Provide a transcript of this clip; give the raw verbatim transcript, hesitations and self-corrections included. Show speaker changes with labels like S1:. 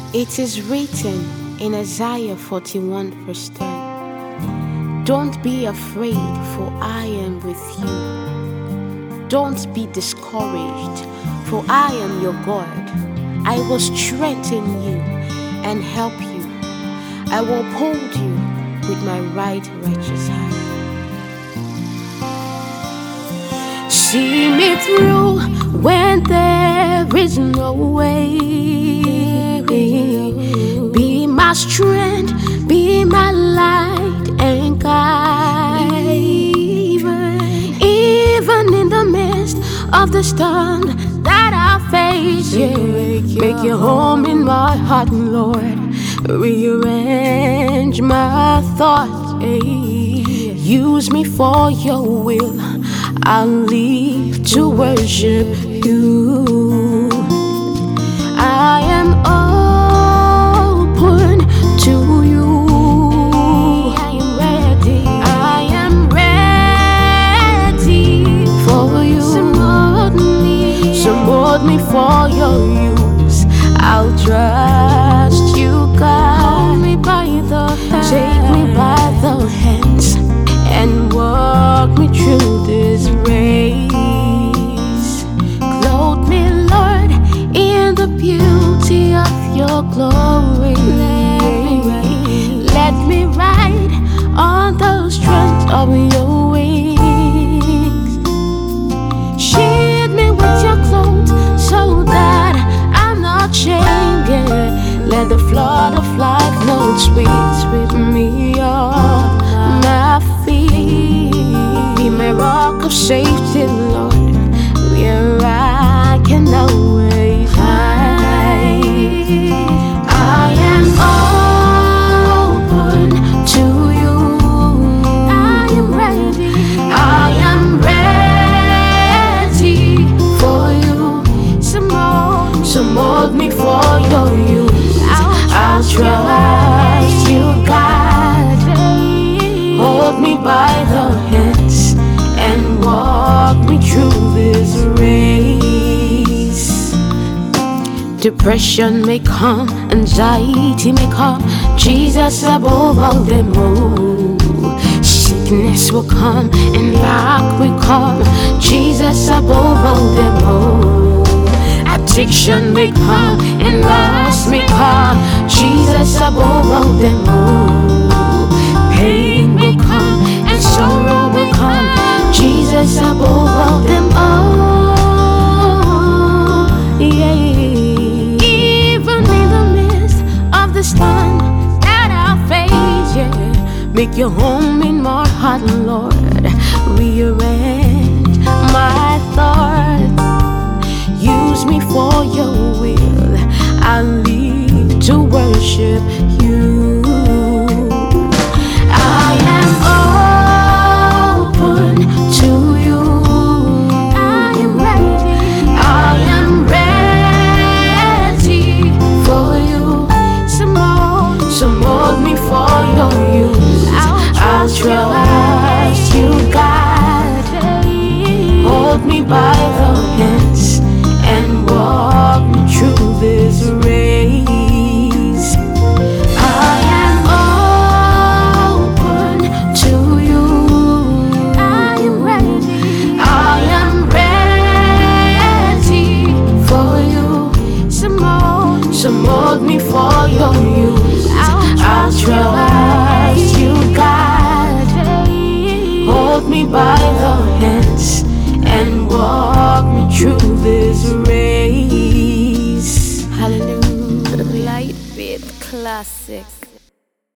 S1: It is written in Isaiah forty-one verse ten, "Don't be afraid, for I am with you. Don't be discouraged, for I am your God. I will strengthen you and help you. I will uphold you with my right righteous hand." See me through when there is no way. Be my strength, be my light and guide. Even in the midst of the storm that I face, yeah, make your home in my heart, Lord. Rearrange my thoughts, yeah. Use me for your will. I'll live to worship you. I am open to you. I am ready. I am ready for you. So mold me, so mold me for your use. I'll trust you, God. Hold me by the hand. Take me by the hands and walk me through this race. Clothe me, Lord, in the beauty of your glory. Let me ride on the strength of your wings. Shield me with your clothes so that I'm not shamed, yeah. Let the flood of life know it's sweet, sweep me off my feet. Be my rock of safety, Lord, where I can always hide. I am open to you. I am ready. I am ready for you. So mold, so mold me for your use. I'll trust you, God. Hold me by the hands and walk me through this race. Depression may come, anxiety may come, Jesus above all them all. Sickness will come and lack will come, Jesus above all them all. Addiction may come and loss may come, Jesus above all them all. Pain will come and sorrow will come, Jesus above all them all. Yeah. Even in the midst of the storm that I face, yeah, make your home in my heart, Lord. Rearrange my thoughts. Use me for your will. I'll live to worship you. I am open to you. I am ready. I am ready for you. So mold, so mold me for your use. I'll trust you, God. Hold me by the hands and walk me through this race. I am open to you. I am ready. I am ready for you. So mold, so mold me for your use. I'll trust you, God. Hold me by the hands and walk me through this race. Hallelujah. Light Beat Classics.